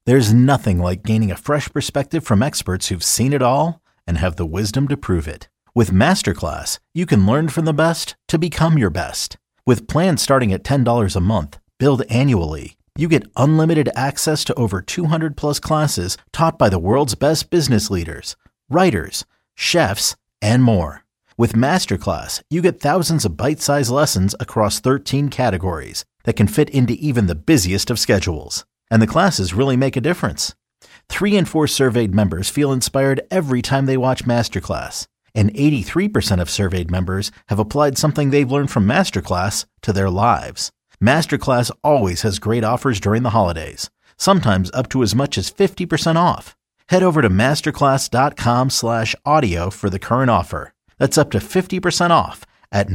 There's nothing like gaining a fresh perspective from experts who've seen it all and have the wisdom to prove it. With Masterclass, you can learn from the best to become your best. With plans starting at $10 a month, billed annually, you get unlimited access to over 200 plus classes taught by the world's best business leaders, writers, chefs, and more. With Masterclass, you get thousands of bite-sized lessons across 13 categories that can fit into even the busiest of schedules. And the classes really make a difference. 3 in 4 surveyed members feel inspired every time they watch Masterclass. And 83% of surveyed members have applied something they've learned from Masterclass to their lives. Masterclass always has great offers during the holidays, sometimes up to as much as 50% off. Head over to masterclass.com/audio for the current offer. That's up to 50% off at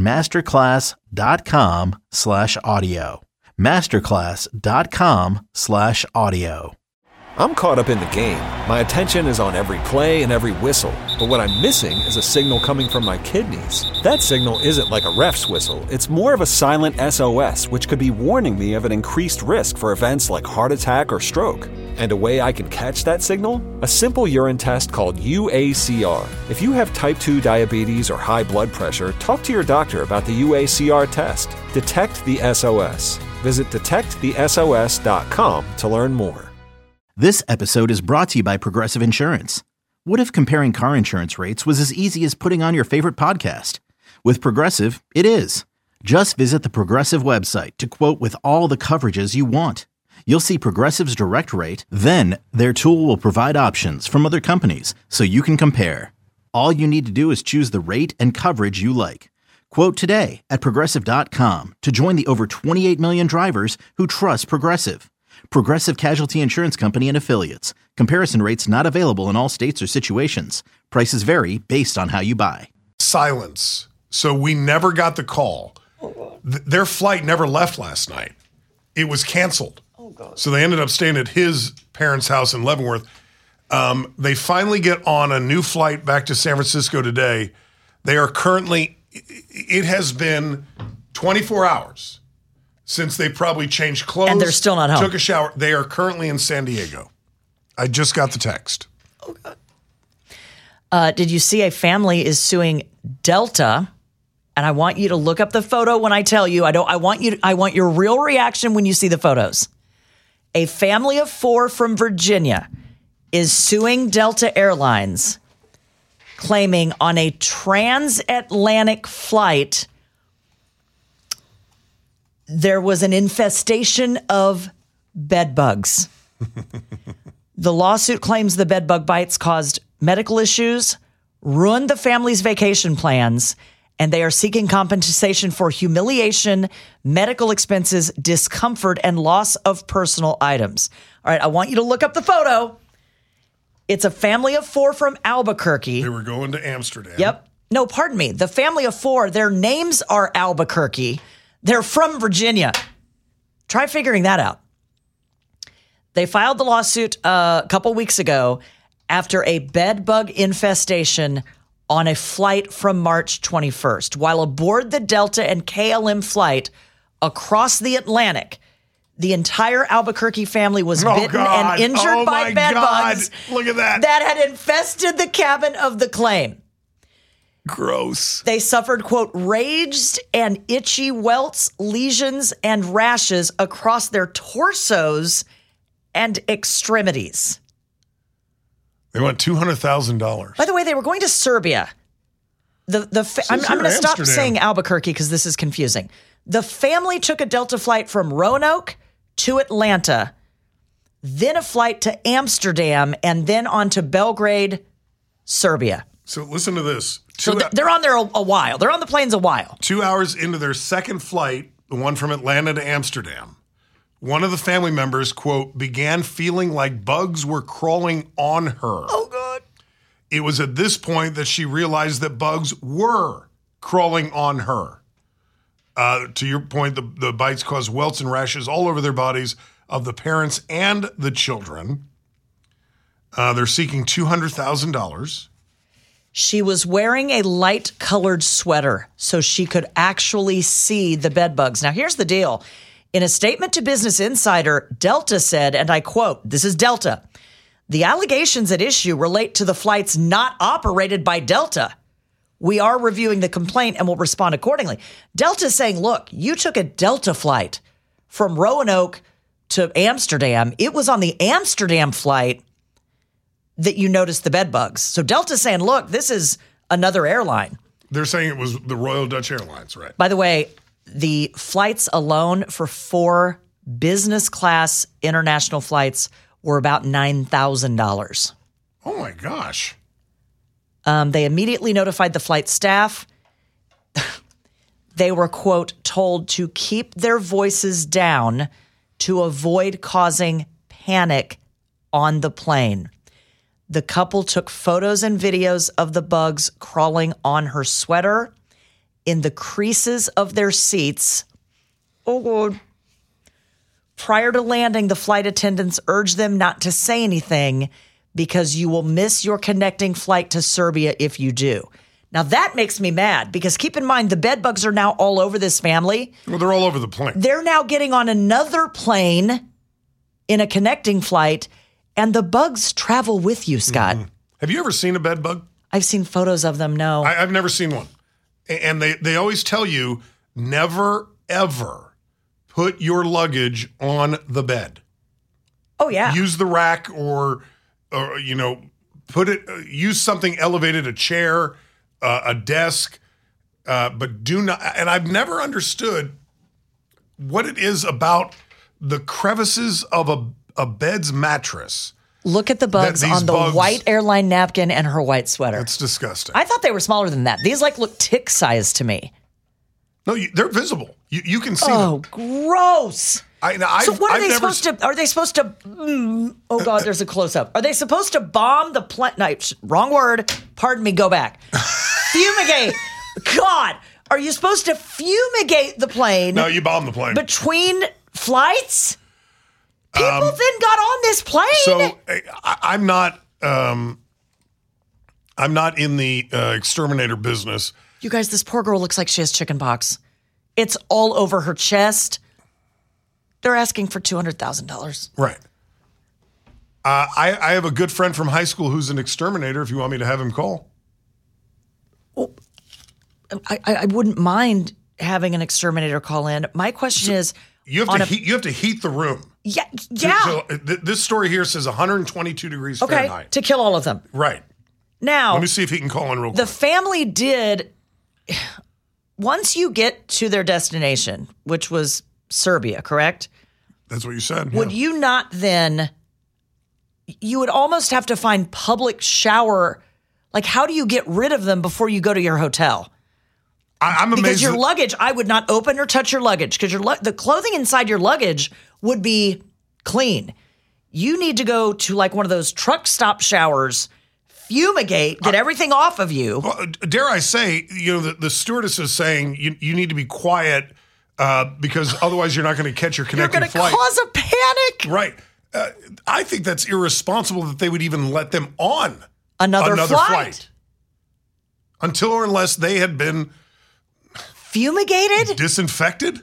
masterclass.com/audio. masterclass.com/audio. I'm caught up in the game. My attention is on every play and every whistle. But what I'm missing is a signal coming from my kidneys. That signal isn't like a ref's whistle. It's more of a silent SOS, which could be warning me of an increased risk for events like heart attack or stroke. And a way I can catch that signal? A simple urine test called UACR. If you have type 2 diabetes or high blood pressure, talk to your doctor about the UACR test. Detect the SOS. Visit detectthesos.com to learn more. This episode is brought to you by Progressive Insurance. What if comparing car insurance rates was as easy as putting on your favorite podcast? With Progressive, it is. Just visit the Progressive website to quote with all the coverages you want. You'll see Progressive's direct rate, then their tool will provide options from other companies so you can compare. All you need to do is choose the rate and coverage you like. Quote today at Progressive.com to join the over 28 million drivers who trust Progressive. Progressive Casualty Insurance Company and Affiliates. Comparison rates not available in all states or situations. Prices vary based on how you buy. Silence. So we never got the call. Their flight never left last night. It was canceled. Oh, God. So they ended up staying at his parents' house in Leavenworth. They finally get on a new flight back to San Francisco today. They are currently, it has been 24 hours since they probably changed clothes. And they're still not home. Took a shower. They are currently in San Diego. I just got the text. Oh, God. Did you see a family is suing Delta? And I want you to look up the photo when I tell you. I want your real reaction when you see the photos. A family of 4 from Virginia is suing Delta Airlines, claiming on a transatlantic flight there was an infestation of bed bugs. The lawsuit claims the bed bug bites caused medical issues, ruined the family's vacation plans, and they are seeking compensation for humiliation, medical expenses, discomfort, and loss of personal items. All right, I want you to look up the photo. It's a family of 4 from Albuquerque. They were going to Amsterdam. Yep. No, pardon me. The family of 4, their names are Albuquerque. They're from Virginia. Try figuring that out. They filed the lawsuit a couple weeks ago after a bed bug infestation on a flight from March 21st. While aboard the Delta and KLM flight across the Atlantic, the entire Albuquerque family was bitten and injured by bed bugs. Look at that. That had infested the cabin of the plane. Gross. They suffered, quote, raised and itchy welts, lesions, and rashes across their torsos and extremities. They want $200,000. By the way, they were going to Serbia. I'm going to stop saying Albuquerque because this is confusing. The family took a Delta flight from Roanoke to Atlanta, then a flight to Amsterdam, and then on to Belgrade, Serbia. So listen to this. They're on there a while. They're on the planes a while. 2 hours into their second flight, the one from Atlanta to Amsterdam, one of the family members, quote, began feeling like bugs were crawling on her. Oh, God. It was at this point that she realized that bugs were crawling on her. To your point, the bites caused welts and rashes all over their bodies of the parents and the children. They're seeking $200,000. She was wearing a light-colored sweater so she could actually see the bed bugs. Now, here's the deal. In a statement to Business Insider, Delta said, and I quote, this is Delta, "The allegations at issue relate to the flights not operated by Delta. We are reviewing the complaint and will respond accordingly." Delta saying, look, you took a Delta flight from Roanoke to Amsterdam. It was on the Amsterdam flight that you noticed the bed bugs. So Delta saying, look, this is another airline. They're saying it was the Royal Dutch Airlines, right? By the way, the flights alone for 4 business class international flights were about $9,000. Oh, my gosh. They immediately notified the flight staff. They were, quote, told to keep their voices down to avoid causing panic on the plane. The couple took photos and videos of the bugs crawling on her sweater, in the creases of their seats. Oh, God. Prior to landing, the flight attendants urged them not to say anything because you will miss your connecting flight to Serbia if you do. Now, that makes me mad because keep in mind, the bed bugs are now all over this family. Well, they're all over the plane. They're now getting on another plane in a connecting flight, and the bugs travel with you, Scott. Mm-hmm. Have you ever seen a bed bug? I've seen photos of them, no. I've never seen one. And they always tell you, never, ever put your luggage on the bed. Oh, yeah. Use the rack or put it, use something elevated, a chair, a desk, but do not, and I've never understood what it is about the crevices of a bed's mattress. Look at the bugs on the white airline napkin and her white sweater. It's disgusting. I thought they were smaller than that. These look tick sized to me. No, they're visible. You can see them. Oh, gross. So what are they supposed to? Are they supposed to? Oh God, there's a close up. Are they supposed to bomb the plane? No, wrong word. Pardon me. Go back. Fumigate. God, are you supposed to fumigate the plane? No, you bomb the plane between flights. People then got on this plane. So I'm not in the exterminator business. You guys, this poor girl looks like she has chicken pox. It's all over her chest. They're asking for $200,000. Right. I have a good friend from high school who's an exterminator. If you want me to have him call. Well, I wouldn't mind having an exterminator call in. My question is, you have to heat the room. Yeah. So this story here says 122 degrees Fahrenheit. To kill all of them. Right. Now, let me see if he can call in real quick. The family did, once you get to their destination, which was Serbia, correct? That's what you said. Would you not then, you would almost have to find public shower. Like, how do you get rid of them before you go to your hotel? I'm amazed. Because your luggage, I would not open or touch your luggage because the clothing inside your luggage would be clean. You need to go to like one of those truck stop showers, fumigate, get everything off of you. Well, dare I say, the stewardess is saying you need to be quiet because otherwise you're not going to catch your connecting flight. You're going to cause a panic. Right. I think that's irresponsible that they would even let them on another flight. Until or unless they had been fumigated? Disinfected?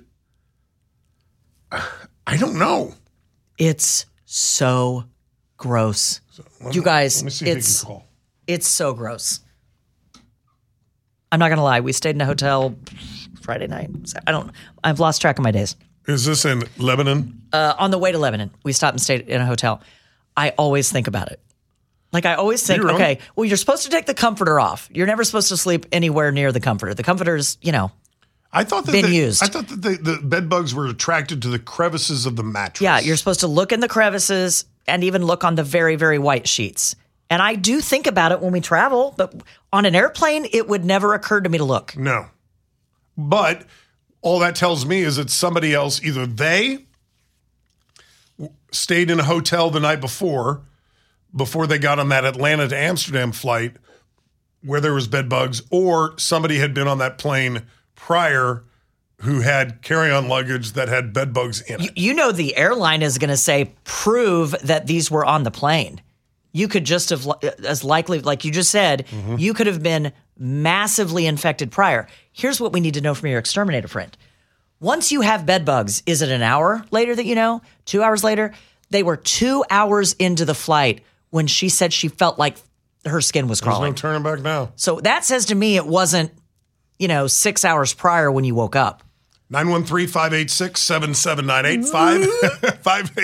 I don't know. It's so gross. You guys, let me see if he can call. It's so gross. I'm not going to lie. We stayed in a hotel Friday night. I've lost track of my days. Is this in Lebanon? On the way to Lebanon, we stopped and stayed in a hotel. I always think about it. Like I always think, okay, well, you're supposed to take the comforter off. You're never supposed to sleep anywhere near the comforter. The comforter's, I thought that used. I thought that the bed bugs were attracted to the crevices of the mattress. Yeah, you're supposed to look in the crevices and even look on the very, very white sheets. And I do think about it when we travel, but on an airplane, it would never occur to me to look. No. But all that tells me is that somebody else, either they stayed in a hotel the night before they got on that Atlanta to Amsterdam flight where there was bed bugs, or somebody had been on that plane prior who had carry-on luggage that had bed bugs in it. The airline is going to say, prove that these were on the plane. You could just have, as likely, like you just said, you could have been massively infected prior. Here's what we need to know from your exterminator friend. Once you have bed bugs, is it an hour later that you know? 2 hours later? They were 2 hours into the flight when she said she felt like her skin was crawling. There's no turning back now. So that says to me it wasn't, 6 hours prior when you woke up. 913-586-7798.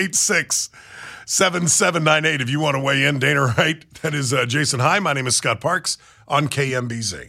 586-7798 if you want to weigh in. Dana Wright, that is Jason. Hi, my name is Scott Parks on KMBZ.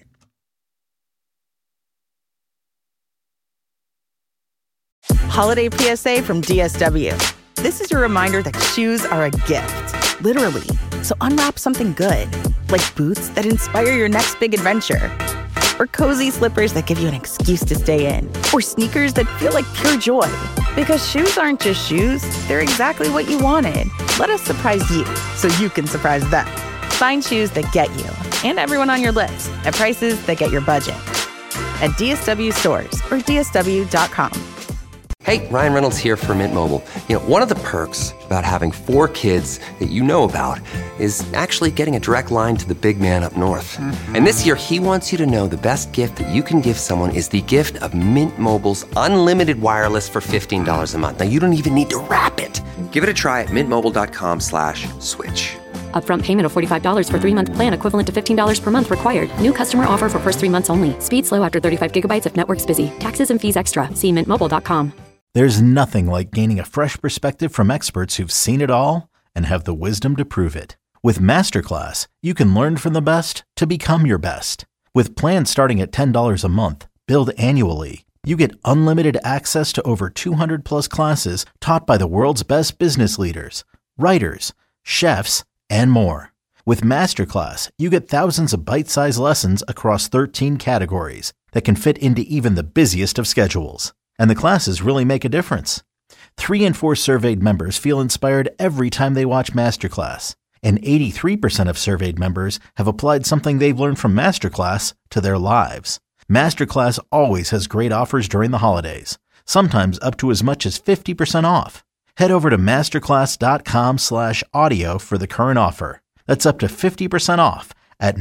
Holiday PSA from DSW. This is your reminder that shoes are a gift, literally. So unwrap something good, like boots that inspire your next big adventure, or cozy slippers that give you an excuse to stay in, or sneakers that feel like pure joy. Because shoes aren't just shoes, they're exactly what you wanted. Let us surprise you so you can surprise them. Find shoes that get you and everyone on your list at prices that get your budget. At DSW stores or DSW.com. Hey, Ryan Reynolds here for Mint Mobile. One of the perks about having 4 kids that you know about is actually getting a direct line to the big man up north. And this year, he wants you to know the best gift that you can give someone is the gift of Mint Mobile's unlimited wireless for $15 a month. Now, you don't even need to wrap it. Give it a try at mintmobile.com/switch. Upfront payment of $45 for 3-month plan equivalent to $15 per month required. New customer offer for first 3 months only. Speed slow after 35 gigabytes if network's busy. Taxes and fees extra. See mintmobile.com. There's nothing like gaining a fresh perspective from experts who've seen it all and have the wisdom to prove it. With Masterclass, you can learn from the best to become your best. With plans starting at $10 a month, billed annually, you get unlimited access to over 200 plus classes taught by the world's best business leaders, writers, chefs, and more. With Masterclass, you get thousands of bite-sized lessons across 13 categories that can fit into even the busiest of schedules. And the classes really make a difference. 3 in 4 surveyed members feel inspired every time they watch Masterclass. And 83% of surveyed members have applied something they've learned from Masterclass to their lives. Masterclass always has great offers during the holidays, sometimes up to as much as 50% off. Head over to masterclass.com/audio for the current offer. That's up to 50% off at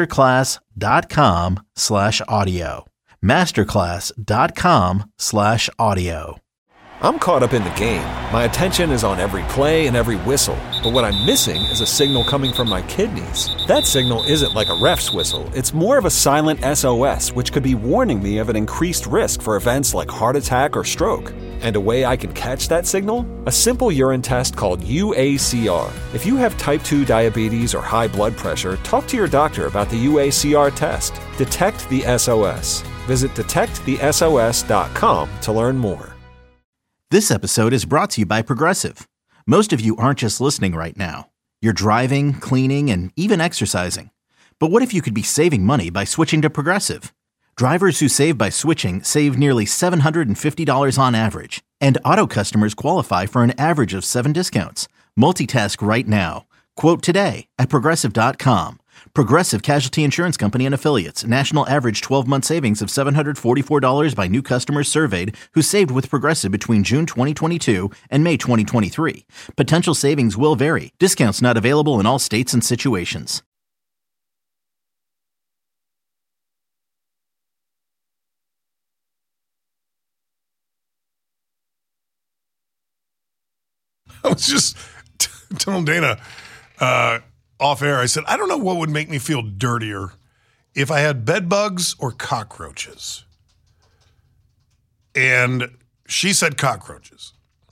masterclass.com/audio. masterclass.com/audio. I'm caught up in the game. My attention is on every play and every whistle. But what I'm missing is a signal coming from my kidneys. That signal isn't like a ref's whistle. It's more of a silent SOS, which could be warning me of an increased risk for events like heart attack or stroke. And a way I can catch that signal? A simple urine test called UACR. If you have type 2 diabetes or high blood pressure, talk to your doctor about the UACR test. Detect the SOS. Visit detectthesos.com to learn more. This episode is brought to you by Progressive. Most of you aren't just listening right now. You're driving, cleaning, and even exercising. But what if you could be saving money by switching to Progressive? Drivers who save by switching save nearly $750 on average. And auto customers qualify for an average of 7 discounts. Multitask right now. Quote today at Progressive.com. Progressive Casualty Insurance Company and Affiliates. National average 12-month savings of $744 by new customers surveyed who saved with Progressive between June 2022 and May 2023. Potential savings will vary. Discounts not available in all states and situations. I was just telling Dana off air, I said, I don't know what would make me feel dirtier if I had bed bugs or cockroaches. And she said cockroaches.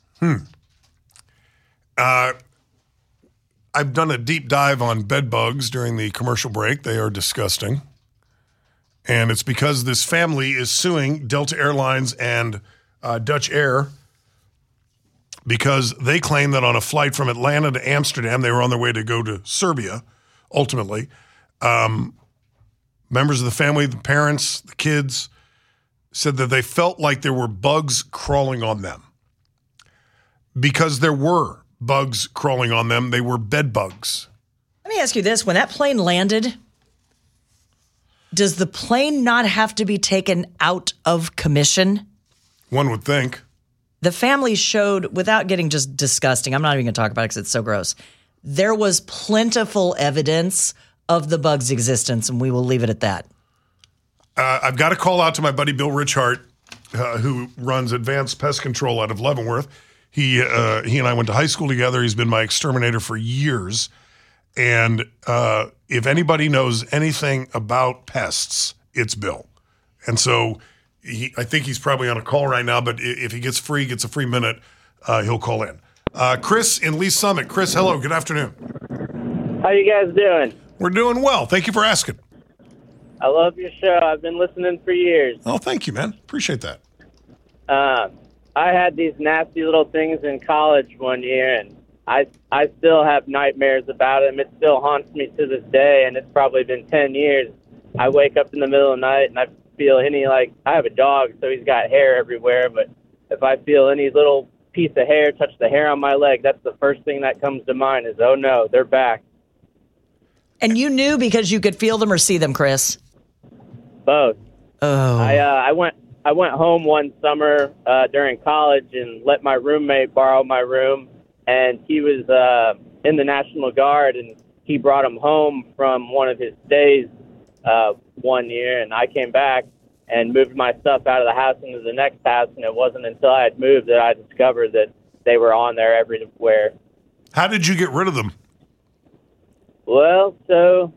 I've done a deep dive on bed bugs during the commercial break. They are disgusting. And it's because this family is suing Delta Airlines and Dutch Air because they claim that on a flight from Atlanta to Amsterdam, they were on their way to go to Serbia, ultimately. Members of the family, the parents, the kids, said that they felt like there were bugs crawling on them. Because there were bugs crawling on them, they were bed bugs. Let me ask you this. When that plane landed, does the plane not have to be taken out of commission? One would think. The family showed, without getting just disgusting, I'm not even going to talk about it because it's so gross, there was plentiful evidence of the bug's existence, and we will leave it at that. I've got to call out to my buddy Bill Richhart, who runs Advanced Pest Control out of Leavenworth. He and I went to high school together. He's been my exterminator for years. And if anybody knows anything about pests, it's Bill. And so I think he's probably on a call right now, but if he gets a free minute, he'll call in. Chris in Lee Summit. Chris, hello. Good afternoon. How you guys doing? We're doing well. Thank you for asking. I love your show. I've been listening for years. Oh, thank you, man. Appreciate that. I had these nasty little things in college one year, and I still have nightmares about them. It still haunts me to this day, and it's probably been 10 years. I wake up in the middle of the night, and I feel I have a dog, so he's got hair everywhere, but if I feel any little piece of hair touch the hair on my leg, that's the first thing that comes to mind is, oh no, they're back. And you knew because you could feel them or see them, Chris? Both. Oh. I went home one summer during college and let my roommate borrow my room, and he was in the National Guard, and he brought him home from one of his stays one year, and I came back and moved my stuff out of the house into the next house, and it wasn't until I had moved that I discovered that they were on there everywhere. How did you get rid of them? Well, so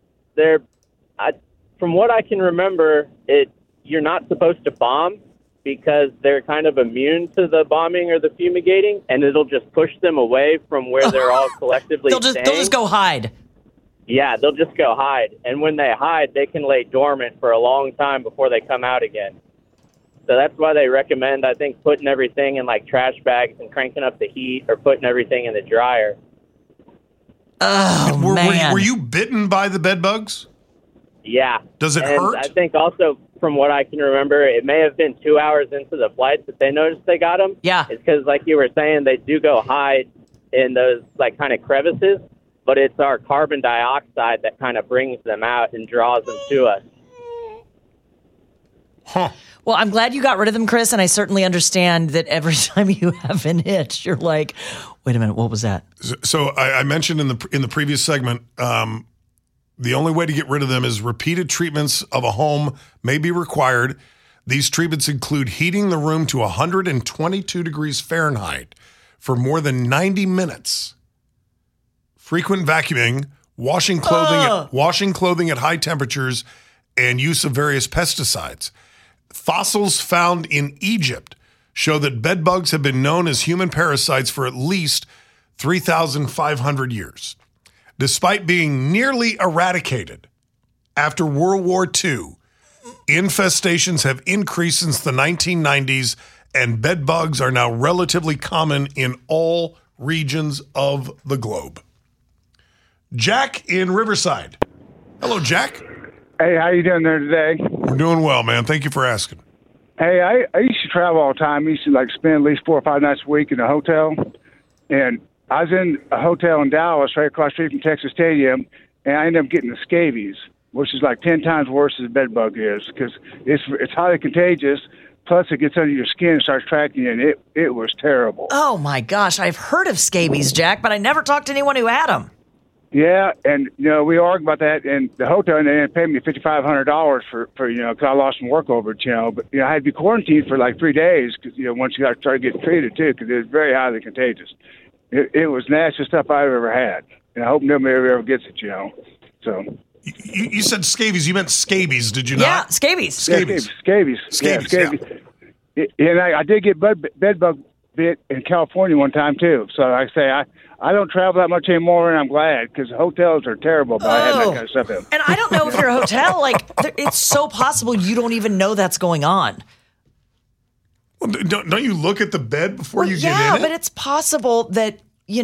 from what I can remember, you're not supposed to bomb because they're kind of immune to the bombing or the fumigating, and it'll just push them away from where they're all collectively staying. They'll just go hide. Yeah, they'll just go hide. And when they hide, they can lay dormant for a long time before they come out again. So that's why they recommend, I think, putting everything in like trash bags and cranking up the heat or putting everything in the dryer. Oh, man. Were you bitten by the bed bugs? Yeah. Does it hurt? I think also, from what I can remember, it may have been 2 hours into the flight that they noticed they got them. Yeah. It's because, like you were saying, they do go hide in those like kind of crevices, but it's our carbon dioxide that kind of brings them out and draws them to us. Huh. Well, I'm glad you got rid of them, Chris, and I certainly understand that every time you have an itch, you're like, wait a minute, what was that? So I mentioned in the previous segment, the only way to get rid of them is repeated treatments of a home may be required. These treatments include heating the room to 122 degrees Fahrenheit for more than 90 minutes, frequent vacuuming, washing clothing at high temperatures, and use of various pesticides. Fossils found in Egypt show that bed bugs have been known as human parasites for at least 3,500 years. Despite being nearly eradicated after World War II, infestations have increased since the 1990s, and bed bugs are now relatively common in all regions of the globe. Jack in Riverside. Hello, Jack. Hey, how you doing there today? We're doing well, man. Thank you for asking. Hey, I used to travel all the time. I used to spend at least 4 or 5 nights a week in a hotel. And I was in a hotel in Dallas right across the street from Texas Stadium, and I ended up getting the scabies, which is like 10 times worse than the bed bug is because it's highly contagious. Plus, it gets under your skin and starts tracking you, and it was terrible. Oh, my gosh. I've heard of scabies, Jack, but I never talked to anyone who had them. Yeah, and we argued about that in the hotel, and they paid me $5,500 for because I lost some work over it, But I had to be quarantined for like 3 days because once you started getting treated too, because it was very highly contagious. It was nastiest stuff I've ever had, and I hope nobody ever gets it, So you said scabies. You meant scabies, did you not? Yeah, scabies. Scabies. Yeah. And I did get bed bug bit in California one time too. So like I say I don't travel that much anymore, and I'm glad because hotels are terrible. But I had that kind of stuff in. And I don't know if your hotel, it's so possible you don't even know that's going on. Well, don't you look at the bed before you get in it? Yeah, but it's possible that,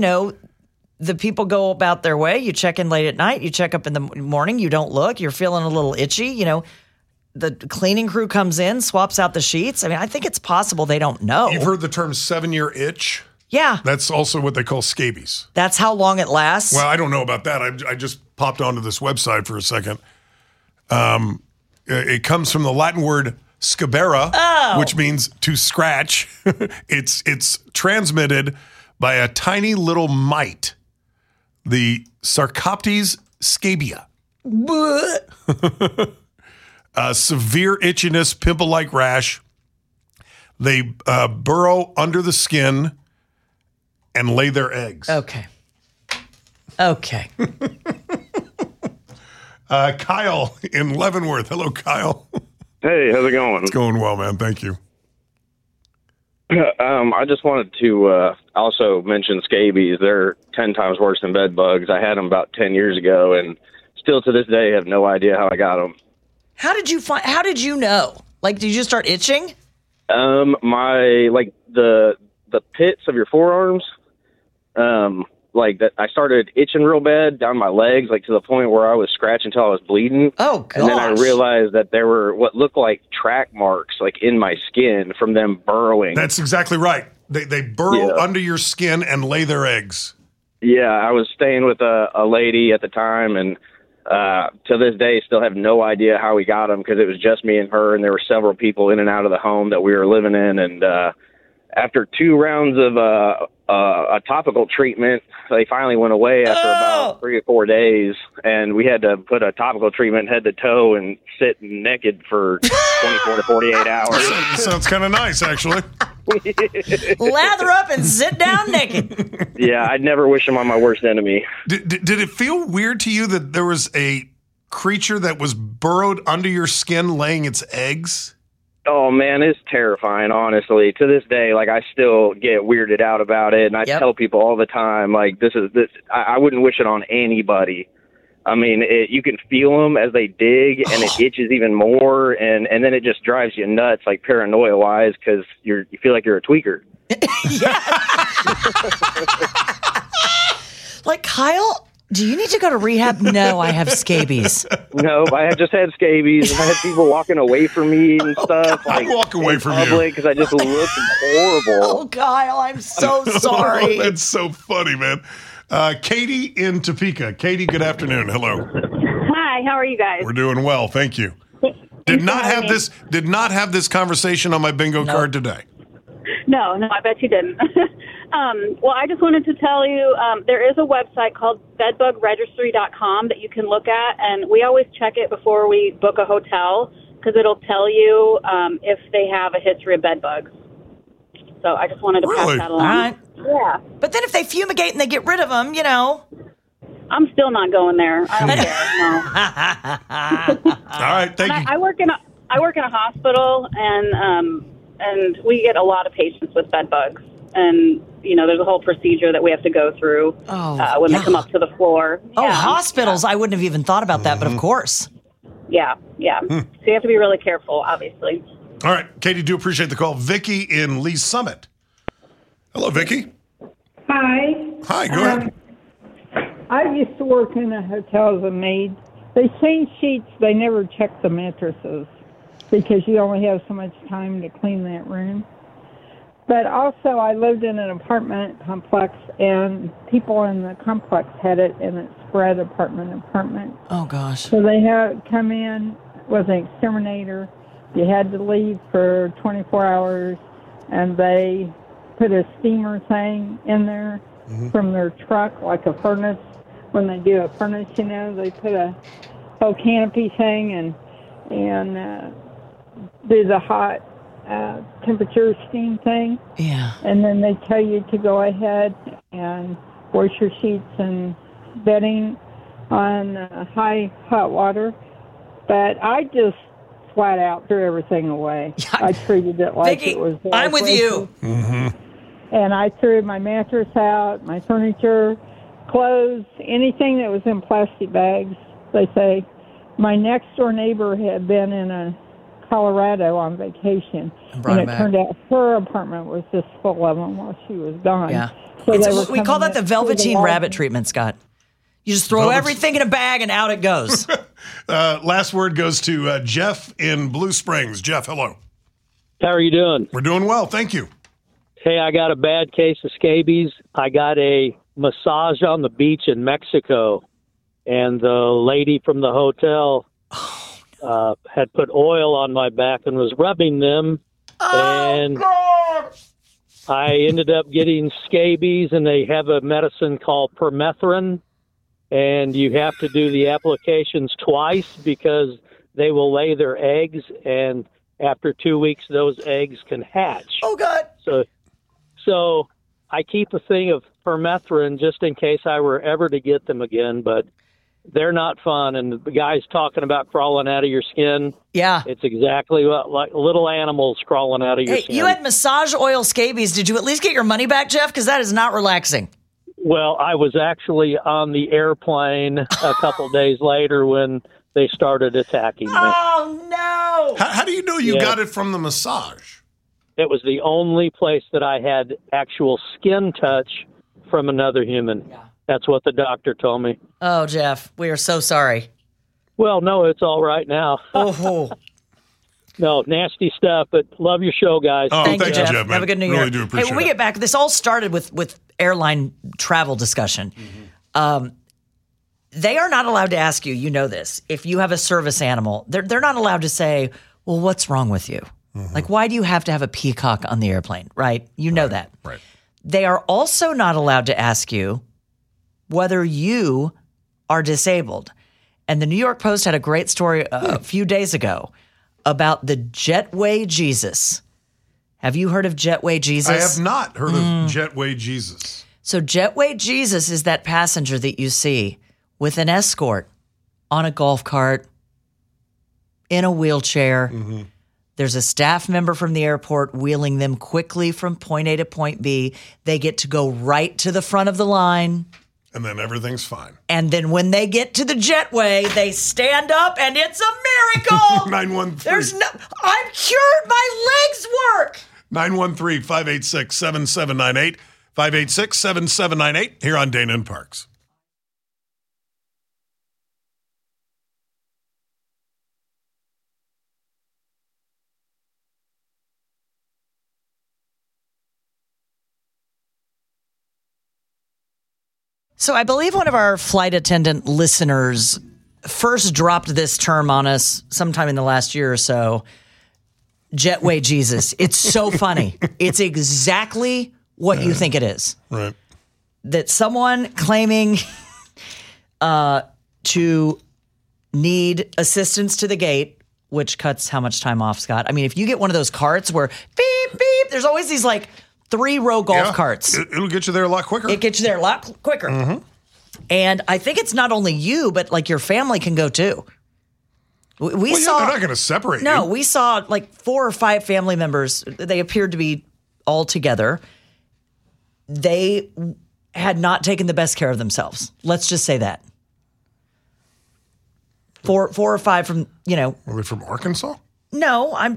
the people go about their way. You check in late at night. You check up in the morning. You don't look. You're feeling a little itchy. The cleaning crew comes in, swaps out the sheets. I mean, I think it's possible they don't know. You've heard the term 7-year itch? Yeah. That's also what they call scabies. That's how long it lasts? Well, I don't know about that. I just popped onto this website for a second. It comes from the Latin word scabera, which means to scratch. It's transmitted by a tiny little mite, the Sarcoptes scabia. Severe itchiness, pimple-like rash, They burrow under the skin and lay their eggs. Okay. Kyle in Leavenworth. Hello, Kyle. Hey, how's it going? It's going well, man. Thank you. I just wanted to also mention scabies. They're 10 times worse than bed bugs. I had them about 10 years ago, and still to this day have no idea how I got them. How did you know? Like, did you start itching? The pits of your forearms, like that, I started itching real bad down my legs, like to the point where I was scratching until I was bleeding. Oh, gosh. And then I realized that there were what looked like track marks, like in my skin from them burrowing. That's exactly right. They burrow under your skin and lay their eggs. Yeah, I was staying with a lady at the time, and to this day still have no idea how we got them because it was just me and her, and there were several people in and out of the home that we were living in. And after 2 rounds of a topical treatment, they finally went away after about 3 or 4 days, and we had to put a topical treatment head to toe and sit naked for 24 to 48 hours. Sounds kind of nice, actually. Lather up and sit down naked. Yeah, I'd never wish them on my worst enemy. Did it feel weird to you that there was a creature that was burrowed under your skin laying its eggs? Oh, man, it's terrifying, honestly. To this day, like, I still get weirded out about it, and I tell people all the time, like, I wouldn't wish it on anybody. I mean, you can feel them as they dig, and it itches even more, and then it just drives you nuts, like, paranoia-wise, because you feel like you're a tweaker. Like, Kyle, do you need to go to rehab? No, I have scabies. No, I have just had scabies. I had people walking away from me and stuff. Like, walk away from you because I just looked horrible. Oh, Kyle, I'm so sorry. That's so funny, man. Katie in Topeka. Katie, good afternoon. Hello. Hi, how are you guys? We're doing well, thank you. Did not have this conversation on my bingo card today. No, I bet you didn't. Well, I just wanted to tell you there is a website called bedbugregistry.com that you can look at, and we always check it before we book a hotel because it'll tell you if they have a history of bed bugs. So I just wanted to pass that along. All right. Yeah. But then if they fumigate and they get rid of them, you know. I'm still not going there. I don't care. No. All right, thank you. I work in a hospital, and we get a lot of patients with bed bugs. And, you know, there's a whole procedure that we have to go through when they come up to the floor. Oh, hospitals. I wouldn't have even thought about that, but of course. Yeah. So you have to be really careful, obviously. All right, Katie, do appreciate the call. Vicky in Lee's Summit. Hello, Vicky. Hi, go ahead. I used to work in a hotel as a maid. They change sheets. They never check the mattresses because you only have so much time to clean that room. But also, I lived in an apartment complex, and people in the complex had it, and it spread apartment. Oh, gosh. So they had come in with an exterminator. You had to leave for 24 hours, and they put a steamer thing in there from their truck, like a furnace. When they do a furnace, you know, they put a whole canopy thing and do the hot temperature steam thing. Yeah. And then they tell you to go ahead and wash your sheets and bedding on high hot water. But I just flat out threw everything away. I treated it like Vicky, it was. I'm with you. And I threw my mattress out, my furniture, clothes, anything that was in plastic bags. They say my next door neighbor had been in Colorado on vacation, and it turned out her apartment was just full of them while she was gone. Yeah. So we call that the Velveteen Rabbit treatment, Scott. You just throw everything in a bag and out it goes. Last word goes to Jeff in Blue Springs. Jeff, hello. How are you doing? We're doing well, thank you. Hey, I got a bad case of scabies. I got a massage on the beach in Mexico, and the lady from the hotel had put oil on my back and was rubbing them, and I ended up getting scabies, and they have a medicine called permethrin, and you have to do the applications twice because they will lay their eggs, and after 2 weeks, those eggs can hatch. Oh, God. So I keep a thing of permethrin just in case I were ever to get them again, but they're not fun. And the guy's talking about crawling out of your skin. Yeah. It's exactly like little animals crawling out of your skin. You had massage oil scabies. Did you at least get your money back, Jeff? Because that is not relaxing. Well, I was actually on the airplane a couple days later when they started attacking me. Oh, no. How do you know you got it from the massage? It was the only place that I had actual skin touch from another human. Yeah. That's what the doctor told me. Oh, Jeff, we are so sorry. Well, no, it's all right now. Oh. No, nasty stuff, but love your show, guys. Oh, thank you, Jeff. Man. Have a good New Year. Really do appreciate when we get back, this all started with airline travel discussion. Mm-hmm. They are not allowed to ask you, you know this, if you have a service animal, they're not allowed to say, well, what's wrong with you? Mm-hmm. Like, why do you have to have a peacock on the airplane, right? You know that. Right. They are also not allowed to ask you whether you are disabled. And the New York Post had a great story a few days ago about the Jetway Jesus. Have you heard of Jetway Jesus? I have not heard of Jetway Jesus. So Jetway Jesus is that passenger that you see with an escort on a golf cart, in a wheelchair. Mm-hmm. There's a staff member from the airport wheeling them quickly from point A to point B. They get to go right to the front of the line. And then everything's fine. And then when they get to the Jetway, they stand up and it's a miracle. 913. I'm cured. My legs work. 913-586-7798. 586-7798 here on Dana and Parks. So I believe one of our flight attendant listeners first dropped this term on us sometime in the last year or so, Jetway Jesus. It's so funny. It's exactly what you think it is. Right. That someone claiming to need assistance to the gate, which cuts how much time off, Scott? I mean, if you get one of those carts where beep, beep, there's always these like 3-row golf carts. It'll get you there a lot quicker. It gets you there a lot quicker. Mm-hmm. And I think it's not only you, but like your family can go too. We saw. They're not going to separate. No, you. we saw like 4 or 5 family members. They appeared to be all together. They had not taken the best care of themselves. Let's just say that. 4 or 5 from, Were they from Arkansas? No,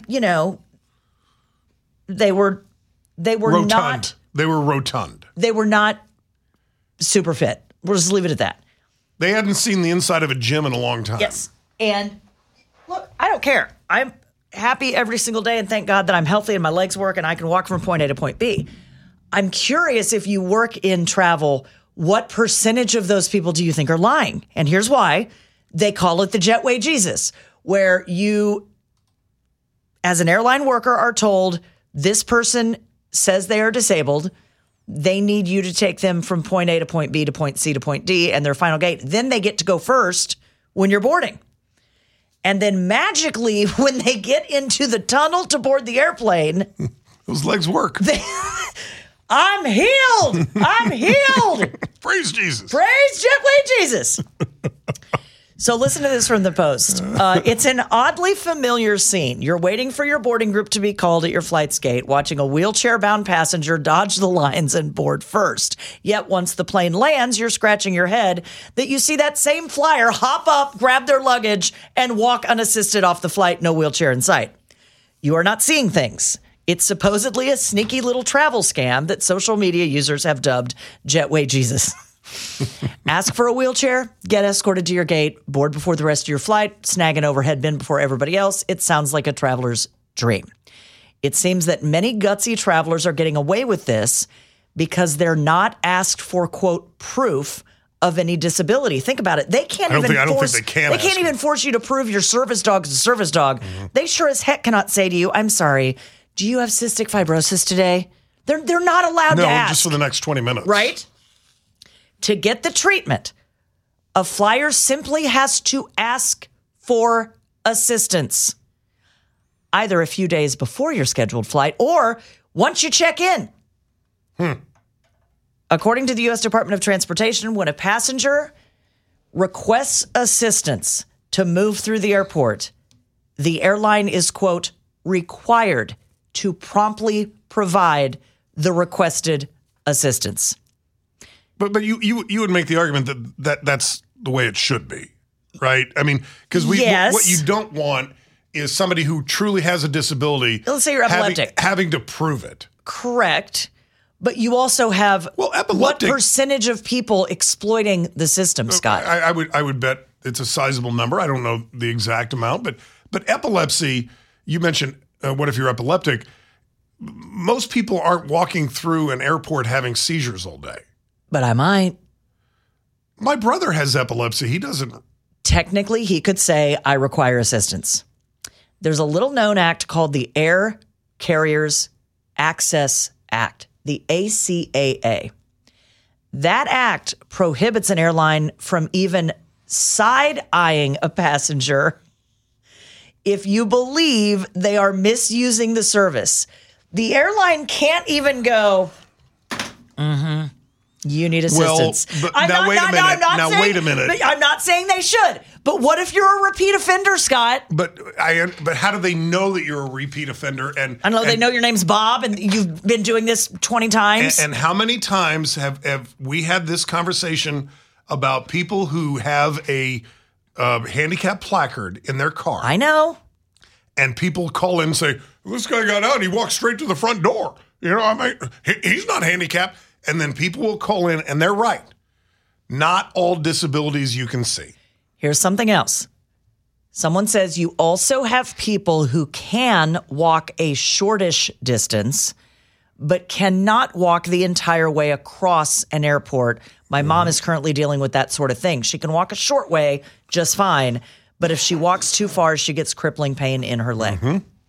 they were rotund. not. They were rotund. They were not super fit. We'll just leave it at that. They hadn't seen the inside of a gym in a long time. Yes. And look, I don't care. I'm happy every single day and thank God that I'm healthy and my legs work and I can walk from point A to point B. I'm curious, if you work in travel, what percentage of those people do you think are lying? And here's why. They call it the Jetway Jesus, where you, as an airline worker, are told this person says they are disabled. They need you to take them from point A to point B to point C to point D and their final gate. Then they get to go first when you're boarding. And then magically, when they get into the tunnel to board the airplane, those legs work. I'm healed. I'm healed. Praise Jesus. Praise Jetway Jesus. So listen to this from the Post. It's an oddly familiar scene. You're waiting for your boarding group to be called at your flight's gate, watching a wheelchair-bound passenger dodge the lines and board first. Yet once the plane lands, you're scratching your head that you see that same flyer hop up, grab their luggage, and walk unassisted off the flight, no wheelchair in sight. You are not seeing things. It's supposedly a sneaky little travel scam that social media users have dubbed Jetway Jesus. Ask for a wheelchair, get escorted to your gate, board before the rest of your flight, snag an overhead bin before everybody else. It sounds like a traveler's dream. It seems that many gutsy travelers are getting away with this because they're not asked for, quote, proof of any disability. Think about it. They can't even force you to prove your service dog is a service dog. Mm-hmm. They sure as heck cannot say to you, I'm sorry, do you have cystic fibrosis today? They're not allowed to ask. No, just for the next 20 minutes. Right? To get the treatment, a flyer simply has to ask for assistance. either a few days before your scheduled flight or once you check in. According to the U.S. Department of Transportation, when a passenger requests assistance to move through the airport, the airline is, quote, required to promptly provide the requested assistance. But you would make the argument that's the way it should be, right? I mean, because what you don't want is somebody who truly has a disability. Let's say you're epileptic. Having to prove it. Correct. But you also have what percentage of people exploiting the system, Scott? I would bet it's a sizable number. I don't know the exact amount, but epilepsy, you mentioned, what if you're epileptic? Most people aren't walking through an airport having seizures all day. But I might. My brother has epilepsy. He doesn't. Technically, he could say, I require assistance. There's a little known act called the Air Carriers Access Act, the ACAA. That act prohibits an airline from even side-eyeing a passenger if you believe they are misusing the service. The airline can't even go, you need assistance. Well, but wait a minute. I'm not saying they should. But what if you're a repeat offender, Scott? But how do they know that you're a repeat offender? And I don't know. They know your name's Bob, and you've been doing this 20 times. And how many times have we had this conversation about people who have a handicap placard in their car? I know. And people call in and say, "This guy got out. He walked straight to the front door. You know, I mean, he's not handicapped." And then people will call in, and they're right. Not all disabilities you can see. Here's something else. Someone says you also have people who can walk a shortish distance, but cannot walk the entire way across an airport. My mom is currently dealing with that sort of thing. She can walk a short way just fine, but if she walks too far, she gets crippling pain in her leg.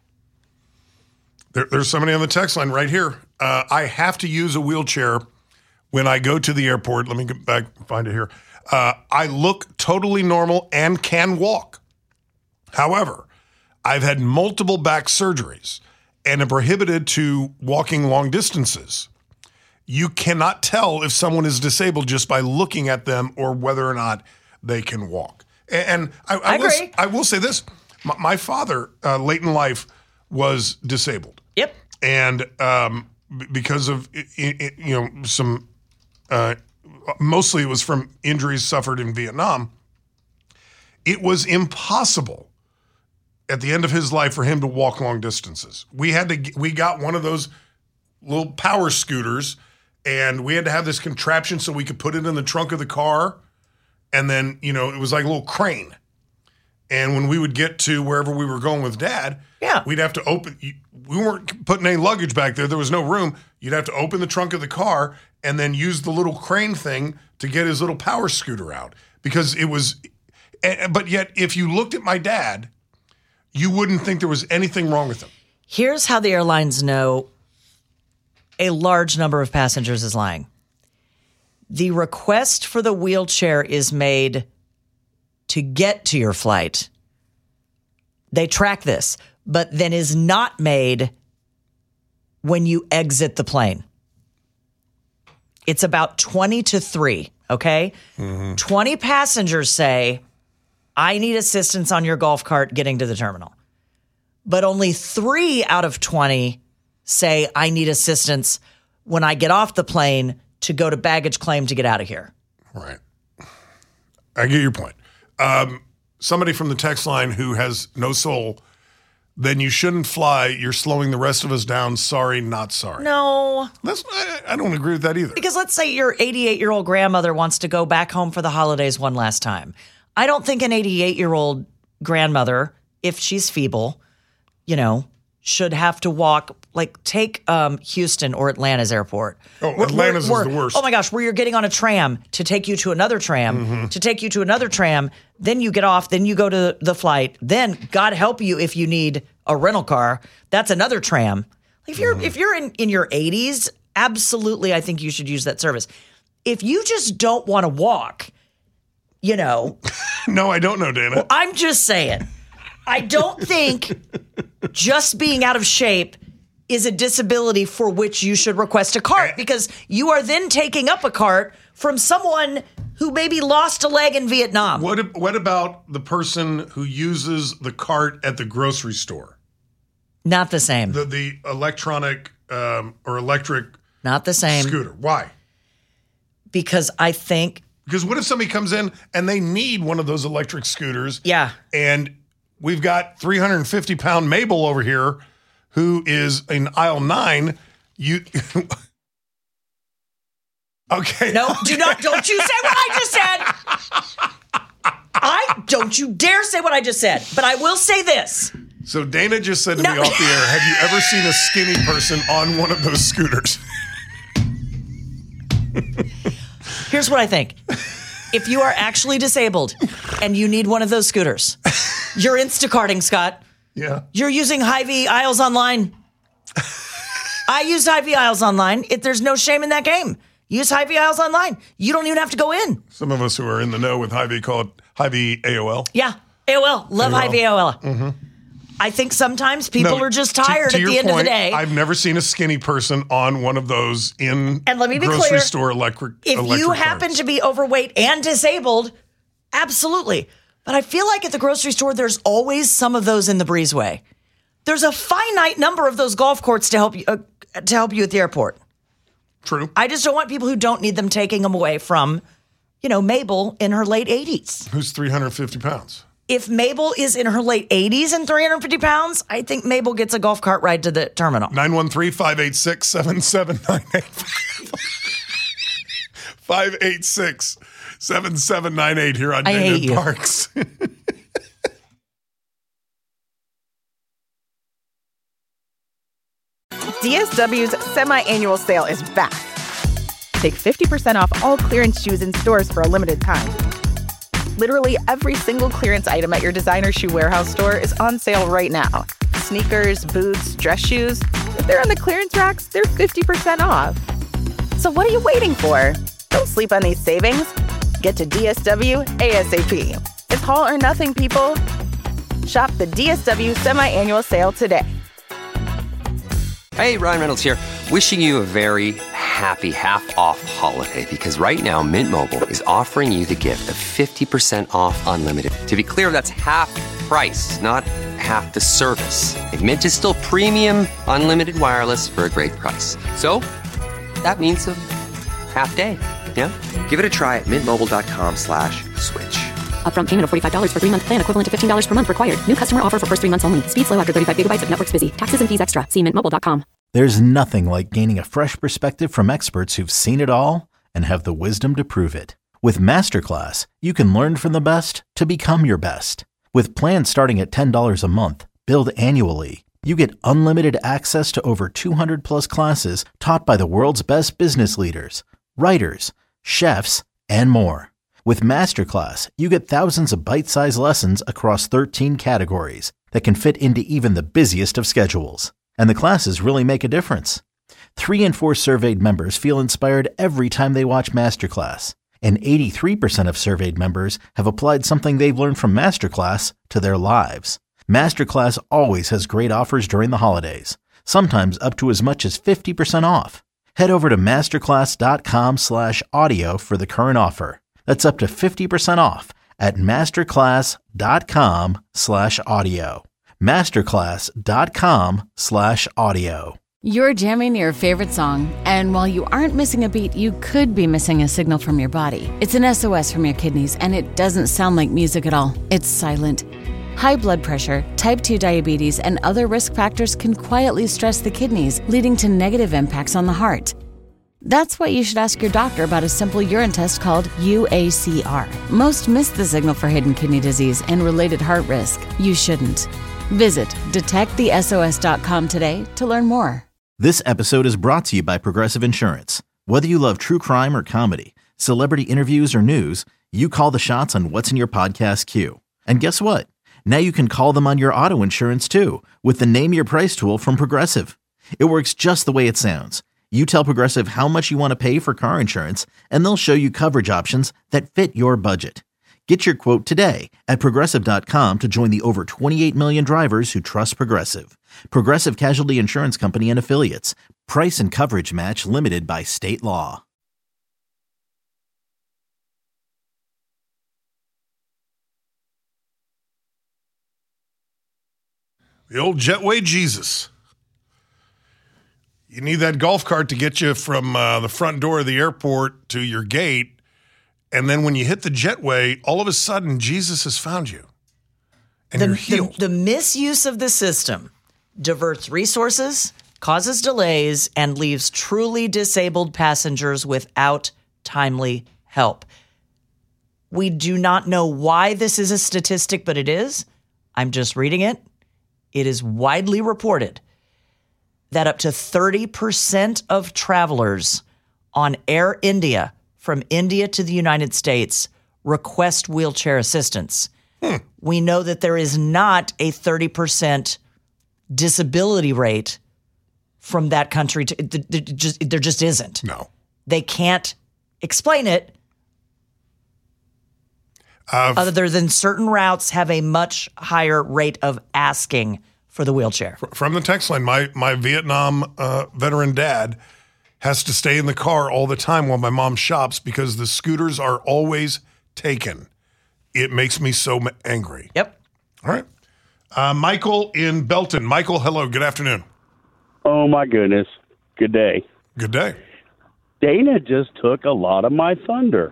There's somebody on the text line right here. I have to use a wheelchair when I go to the airport. Let me get back, find it here. I look totally normal and can walk. However, I've had multiple back surgeries and am prohibited to walking long distances. You cannot tell if someone is disabled just by looking at them or whether or not they can walk. And I agree. I will say this. My father, late in life, was disabled. Yep. And because of some, mostly it was from injuries suffered in Vietnam. It was impossible at the end of his life for him to walk long distances. We got one of those little power scooters, and we had to have this contraption so we could put it in the trunk of the car, and then it was like a little crane. And when we would get to wherever we were going with Dad, we'd have to open. We weren't putting any luggage back there. There was no room. You'd have to open the trunk of the car and then use the little crane thing to get his little power scooter out. Because it was, but yet if you looked at my dad, you wouldn't think there was anything wrong with him. Here's how the airlines know a large number of passengers is lying. The request for the wheelchair is made to get to your flight. They track this, but then is not made when you exit the plane. It's about 20 to 3, okay? 20 passengers say, I need assistance on your golf cart getting to the terminal. But only 3 out of 20 say, I need assistance when I get off the plane to go to baggage claim to get out of here. Right. I get your point. Somebody from the text line who has no soul, then you shouldn't fly. You're slowing the rest of us down. Sorry, not sorry. No. I don't agree with that either. Because let's say your 88-year-old grandmother wants to go back home for the holidays one last time. I don't think an 88-year-old grandmother, if she's feeble, should have to walk, like take Houston or Atlanta's airport. Oh, Atlanta's is the worst. Oh my gosh, where you're getting on a tram to take you to another tram, to take you to another tram, then you get off, then you go to the flight, then God help you if you need a rental car, that's another tram. If you're in your 80s, absolutely I think you should use that service. If you just don't want to walk, No, I don't know, Dana. Well, I'm just saying. I don't think just being out of shape is a disability for which you should request a cart, because you are then taking up a cart from someone who maybe lost a leg in Vietnam. What about the person who uses the cart at the grocery store? Not the same. The electronic or electric Not the same. scooter. Why? Because I think... Because what if somebody comes in and they need one of those electric scooters? Yeah. And we've got 350-pound Mabel over here who is in aisle 9. Okay. No, don't you say what I just said. Don't you dare say what I just said. But I will say this. So Dana just said to me off the air, have you ever seen a skinny person on one of those scooters? Here's what I think. If you are actually disabled and you need one of those scooters, you're Instacarting, Scott. Yeah. You're using Hy-Vee Aisles Online. I use Hy-Vee Aisles Online. There's no shame in that game. Use Hy-Vee Aisles Online. You don't even have to go in. Some of us who are in the know with Hy-Vee call it Hy-Vee AOL. Yeah, AOL. Love Hy-Vee AOL. Mm-hmm. I think sometimes people are just tired to at the end of the day. I've never seen a skinny person on one of those in and let me be grocery clear, store electric you happen carts. to be overweight and disabled, absolutely. But I feel like at the grocery store, there's always some of those in the breezeway. There's a finite number of those golf courts to help you at the airport. True. I just don't want people who don't need them taking them away from, Mabel in her late 80s. Who's 350 pounds? If Mabel is in her late 80s and 350 pounds, I think Mabel gets a golf cart ride to the terminal. 913-586-7798. 586-7798 here on David Parks. DSW's semi-annual sale is back. Take 50% off all clearance shoes in stores for a limited time. Literally every single clearance item at your designer shoe warehouse store is on sale right now. Sneakers, boots, dress shoes. If they're on the clearance racks, they're 50% off. So what are you waiting for? Don't sleep on these savings. Get to DSW ASAP. It's all or nothing, people. Shop the DSW semi-annual sale today. Hey, Ryan Reynolds here. Wishing you a very happy half-off holiday, because right now Mint Mobile is offering you the gift of 50% off unlimited. To be clear, that's half price, not half the service. And Mint is still premium unlimited wireless for a great price. So that means a half day. Yeah? Give it a try at mintmobile.com/switch. Upfront payment of $45 for 3-month plan, equivalent to $15 per month required. New customer offer for first 3 months only. Speed slow after 35 gigabytes if network's busy. Taxes and fees extra. See mintmobile.com. There's nothing like gaining a fresh perspective from experts who've seen it all and have the wisdom to prove it. With Masterclass, you can learn from the best to become your best. With plans starting at $10 a month, billed annually, you get unlimited access to over 200 plus classes taught by the world's best business leaders, writers, chefs, and more. With Masterclass, you get thousands of bite-sized lessons across 13 categories that can fit into even the busiest of schedules. And the classes really make a difference. 3 in 4 surveyed members feel inspired every time they watch Masterclass. And 83% of surveyed members have applied something they've learned from Masterclass to their lives. Masterclass always has great offers during the holidays, sometimes up to as much as 50% off. Head over to masterclass.com/audio for the current offer. That's up to 50% off at masterclass.com/audio. masterclass.com/audio. You're jamming your favorite song, and while you aren't missing a beat, you could be missing a signal from your body. It's an SOS from your kidneys, and it doesn't sound like music at all. It's silent. High blood pressure, type 2 diabetes, and other risk factors can quietly stress the kidneys, leading to negative impacts on the heart. That's why you should ask your doctor about a simple urine test called UACR. Most miss the signal for hidden kidney disease and related heart risk. You shouldn't. Visit detectthesos.com today to learn more. This episode is brought to you by Progressive Insurance. Whether you love true crime or comedy, celebrity interviews or news, you call the shots on what's in your podcast queue. And guess what? Now you can call them on your auto insurance too with the Name Your Price tool from Progressive. It works just the way it sounds. You tell Progressive how much you want to pay for car insurance, and they'll show you coverage options that fit your budget. Get your quote today at Progressive.com to join the over 28 million drivers who trust Progressive. Progressive Casualty Insurance Company and Affiliates. Price and coverage match limited by state law. The old Jetway Jesus. You need that golf cart to get you from the front door of the airport to your gate. And then when you hit the Jetway, all of a sudden, Jesus has found you. And you're healed. The misuse of the system diverts resources, causes delays, and leaves truly disabled passengers without timely help. We do not know why this is a statistic, but it is. I'm just reading it. It is widely reported that up to 30% of travelers on Air India from India to the United States request wheelchair assistance. We know that there is not a 30% disability rate from that country. There just isn't. No. They can't explain it other than certain routes have a much higher rate of asking for the wheelchair. From the text line, my Vietnam veteran dad has to stay in the car all the time while my mom shops because the scooters are always taken. It makes me so angry. Yep. All right. Michael in Belton. Michael, hello. Good afternoon. Oh, my goodness. Good day. Good day. Dana just took a lot of my thunder.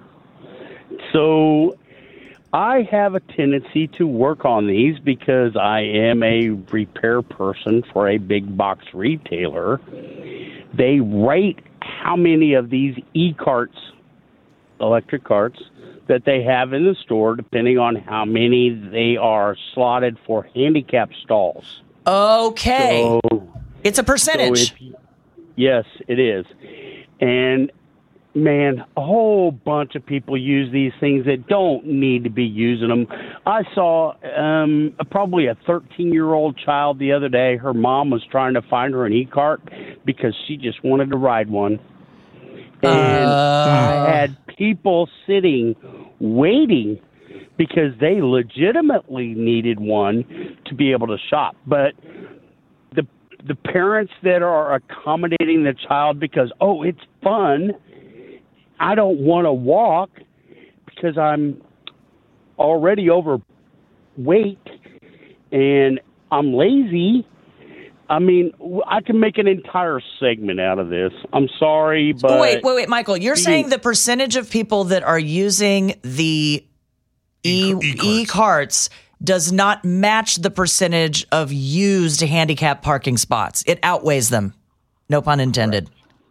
So I have a tendency to work on these because I am a repair person for a big box retailer. They rate how many of these e-carts, electric carts, that they have in the store, depending on how many they are slotted for handicap stalls. Okay. So, it's a percentage. Yes, it is. And, man, a whole bunch of people use these things that don't need to be using them. I saw probably a 13-year-old child the other day. Her mom was trying to find her an e-cart because she just wanted to ride one. And I had people sitting, waiting, because they legitimately needed one to be able to shop. But the parents that are accommodating the child because, oh, it's fun, I don't want to walk because I'm already overweight and I'm lazy. I mean, I can make an entire segment out of this. I'm sorry, but... Wait, Michael. You're saying the percentage of people that are using the e-carts does not match the percentage of used handicap parking spots. It outweighs them. No pun intended.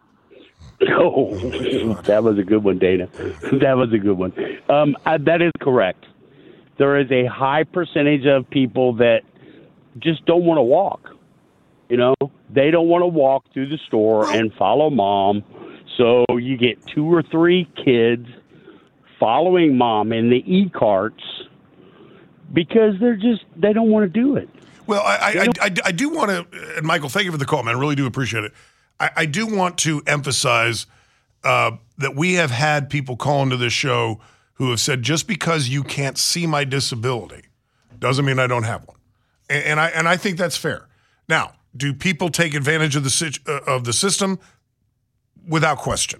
Oh, that was a good one, Dana. That was a good one. That is correct. There is a high percentage of people that just don't want to walk. You know, they don't want to walk through the store and follow mom. So you get 2 or 3 kids following mom in the e-carts because they don't want to do it. Well, I do want to, and Michael, thank you for the call, man. I really do appreciate it. I do want to emphasize that we have had people call into this show who have said, just because you can't see my disability doesn't mean I don't have one. And I think that's fair. Now, do people take advantage of the system? Without question.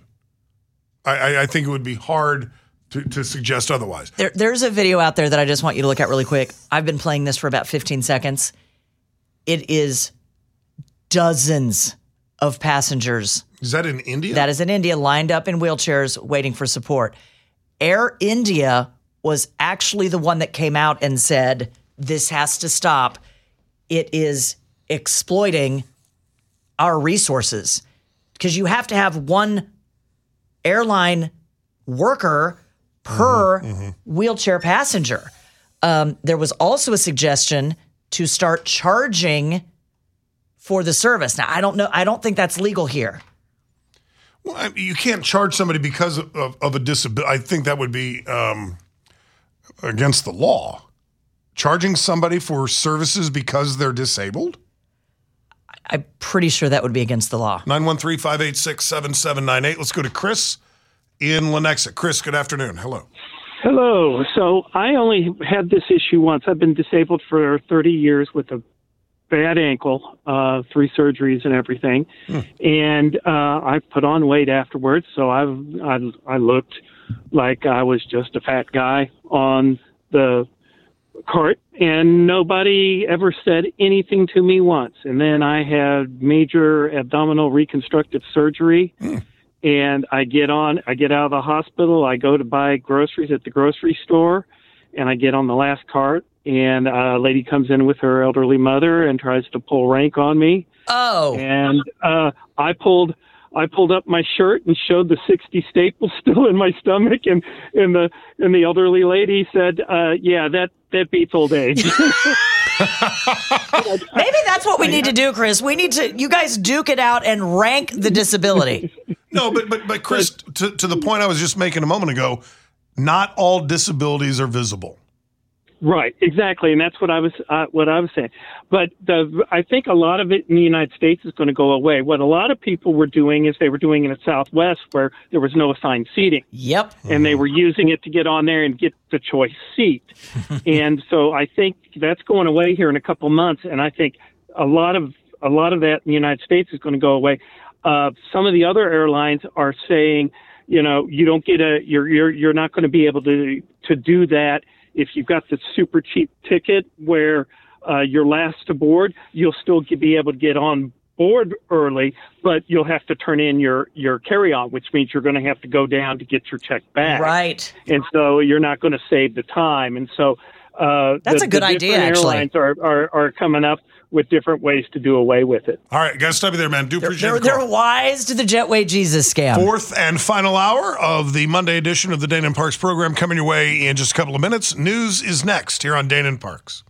I think it would be hard to suggest otherwise. There's a video out there that I just want you to look at really quick. I've been playing this for about 15 seconds. It is dozens of passengers. Is that in India? That is in India, lined up in wheelchairs waiting for support. Air India was actually the one that came out and said, this has to stop. It is exploiting our resources because you have to have one airline worker per wheelchair passenger. There was also a suggestion to start charging for the service. Now, I don't know. I don't think that's legal here. Well, you can't charge somebody because of a disability. I think that would be against the law. Charging somebody for services because they're disabled? I'm pretty sure that would be against the law. 913-586-7798. Let's go to Chris in Lenexa. Chris, good afternoon. Hello. Hello. So I only had this issue once. I've been disabled for 30 years with a bad ankle, 3 surgeries and everything. And I've put on weight afterwards. So I looked like I was just a fat guy on the cart, and nobody ever said anything to me once. And then I had major abdominal reconstructive surgery. And I get out of the hospital, I go to buy groceries at the grocery store, and I get on the last cart, and a lady comes in with her elderly mother and tries to pull rank on me. Oh. And I pulled up my shirt and showed the 60 staples still in my stomach, and the elderly lady said, yeah, that beats old age. Maybe that's what we need to do, Chris. We need to, you guys duke it out and rank the disability. No, but Chris, to the point I was just making a moment ago, not all disabilities are visible. Right, exactly, and that's what I was saying. But I think a lot of it in the United States is going to go away. What a lot of people were doing is they were doing it at Southwest, where there was no assigned seating. Yep. And they were using it to get on there and get the choice seat. And so I think that's going away here in a couple months. And I think a lot of that in the United States is going to go away. Some of the other airlines are saying, you don't get you're not going to be able to do that. If you've got the super cheap ticket where you're last aboard, you'll still be able to get on board early, but you'll have to turn in your carry-on, which means you're going to have to go down to get your check back. Right. And so you're not going to save the time. And so that's a good idea, actually. Airlines are coming up with different ways to do away with it. All right, guys, stop you there, man. Appreciate it. They're wise to the Jetway Jesus scam. Fourth and final hour of the Monday edition of the Dana and Parks program coming your way in just a couple of minutes. News is next here on Dana and Parks.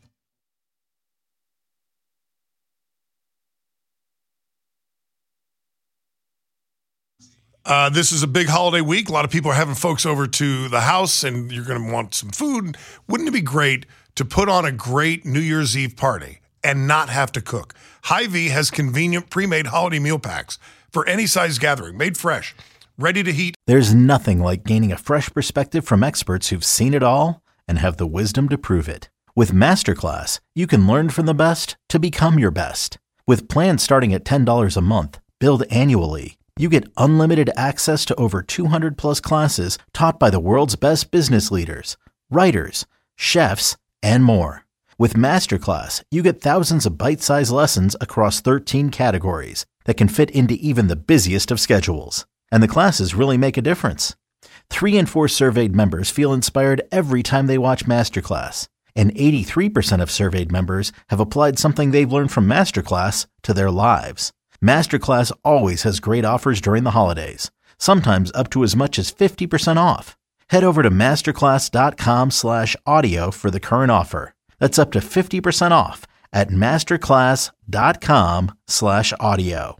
This is a big holiday week. A lot of people are having folks over to the house, and you're going to want some food. Wouldn't it be great to put on a great New Year's Eve party and not have to cook? Hy-Vee has convenient pre-made holiday meal packs for any size gathering, made fresh, ready to heat. There's nothing like gaining a fresh perspective from experts who've seen it all and have the wisdom to prove it. With Masterclass, you can learn from the best to become your best. With plans starting at $10 a month, billed annually, you get unlimited access to over 200 plus classes taught by the world's best business leaders, writers, chefs, and more. With Masterclass, you get thousands of bite-sized lessons across 13 categories that can fit into even the busiest of schedules. And the classes really make a difference. 3 in 4 surveyed members feel inspired every time they watch Masterclass. And 83% of surveyed members have applied something they've learned from Masterclass to their lives. Masterclass always has great offers during the holidays, sometimes up to as much as 50% off. Head over to masterclass.com/audio for the current offer. That's up to 50% off at masterclass.com/audio.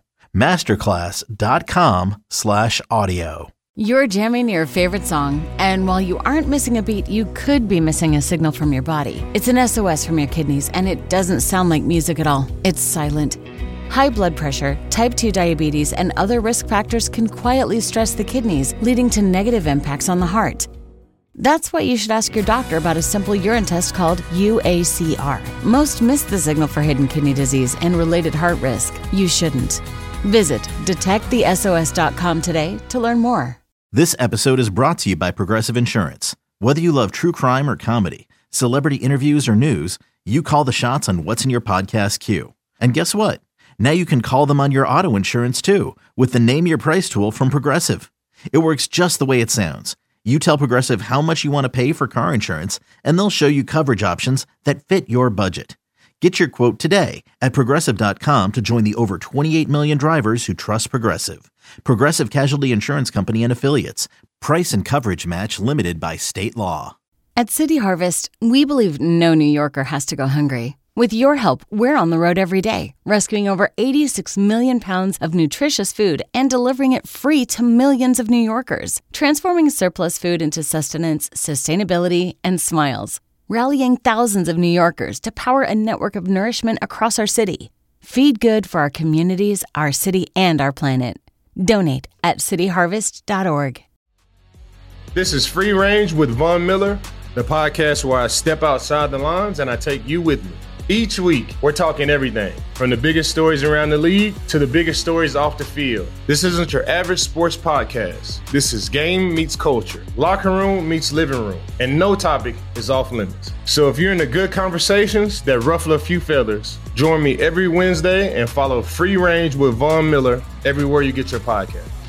masterclass.com/audio. You're jamming your favorite song, and while you aren't missing a beat, you could be missing a signal from your body. It's an SOS from your kidneys, and it doesn't sound like music at all. It's silent. High blood pressure, type 2 diabetes, and other risk factors can quietly stress the kidneys, leading to negative impacts on the heart. That's why you should ask your doctor about a simple urine test called UACR. Most miss the signal for hidden kidney disease and related heart risk. You shouldn't. Visit detectthesos.com today to learn more. This episode is brought to you by Progressive Insurance. Whether you love true crime or comedy, celebrity interviews or news, you call the shots on what's in your podcast queue. And guess what? Now you can call them on your auto insurance too with the Name Your Price tool from Progressive. It works just the way it sounds. You tell Progressive how much you want to pay for car insurance, and they'll show you coverage options that fit your budget. Get your quote today at Progressive.com to join the over 28 million drivers who trust Progressive. Progressive Casualty Insurance Company and Affiliates. Price and coverage match limited by state law. At City Harvest, we believe no New Yorker has to go hungry. With your help, we're on the road every day, rescuing over 86 million pounds of nutritious food and delivering it free to millions of New Yorkers, transforming surplus food into sustenance, sustainability, and smiles, rallying thousands of New Yorkers to power a network of nourishment across our city. Feed good for our communities, our city, and our planet. Donate at cityharvest.org. This is Free Range with Von Miller, the podcast where I step outside the lines and I take you with me. Each week, we're talking everything from the biggest stories around the league to the biggest stories off the field. This isn't your average sports podcast. This is game meets culture, locker room meets living room, and no topic is off limits. So if you're into good conversations that ruffle a few feathers, join me every Wednesday and follow Free Range with Von Miller everywhere you get your podcast.